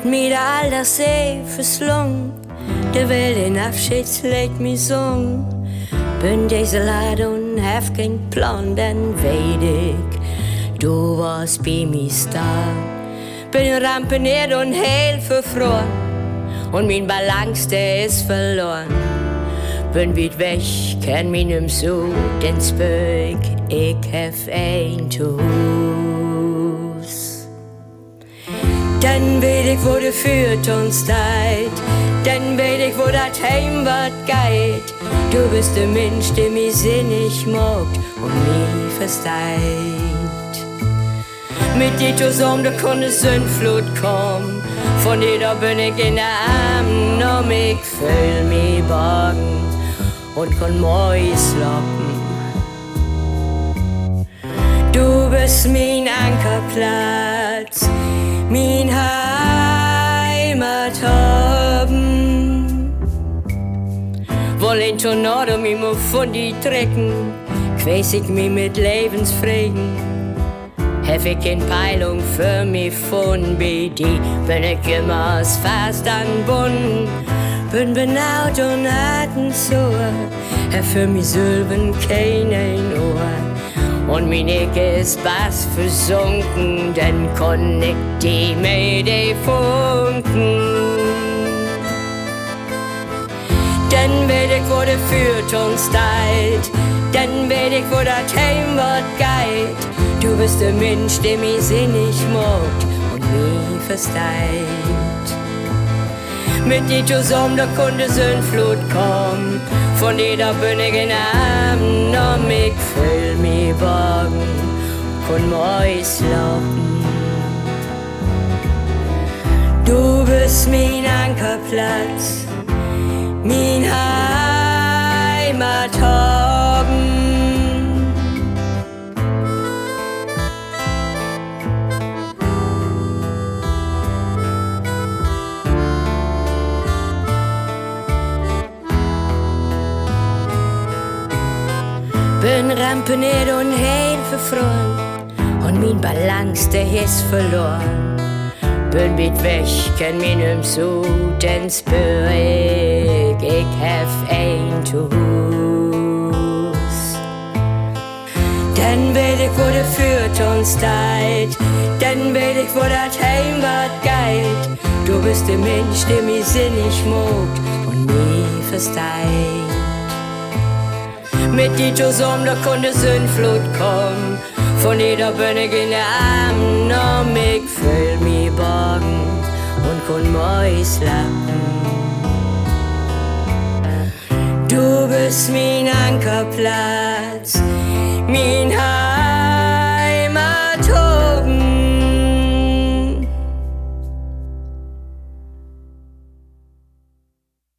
mit all der See verslung, der will den Abschiedslied mi sung. Bin desolat und hab kein Plan, dann weet ich, du warst bei mir da. Bin ramponiert und heel verfroren und mein Balance, der ist verloren. Bin weit weg, kenn mich nimm so, denn spök, ich hab ein Haus. Dann weet ich, wo du führt uns deit, dann weet ich, wo dat Heim wat geht. Du bist der Mensch, der mich sinnig mag und mich versteht. Mit dir zusammen, da kann eine Sündflut kommen, von dir da bin ich in der Arm, noch mich fühl mich borgen und kann Mäus locken. Du bist mein Ankerplatz, mein Heimathaben. Woll ein Tornado mich mal von die trecken, quäs ich mich mit Lebensfrieden. Hef ich keine Peilung für mich von BD, bin ich immer fast anbunden. Bin benaut und hatten so, hef für mich Sylben kein Ohr. Und mein Ecke ist bass versunken, denn konn ich die mit die Funken. Dann weet ich, wo der führt uns deit, dann weet ich, wo dat Heim wat geht. Du bist der Mensch, der mich sinnig mag und mich versteht. Mit dir zusammen, da konnte Sündflut kommen, von dir da bin ich in Arm, noch mich fühl mich borgen, kann Mäus locken. Du bist mein Ankerplatz, mein Heimathaben. Bin ramponiert und heel verfroren und mein Balance, der ist verloren. Bin weit weg, kenn mich nimm so, denn spür ich hab ein Haus. Dann weet ich, wo der führt uns deit, dann weet ich, wo dat Heim wat geht. Du bist der Mensch, der mich sinnig mag und mich versteht. Mit dir zusammen, da konnte Sündflut kommen, von dir da bin ich in der Arm, noch mich fühl mich borgen und kann Mäus lachen. Du bist mein Ankerplatz,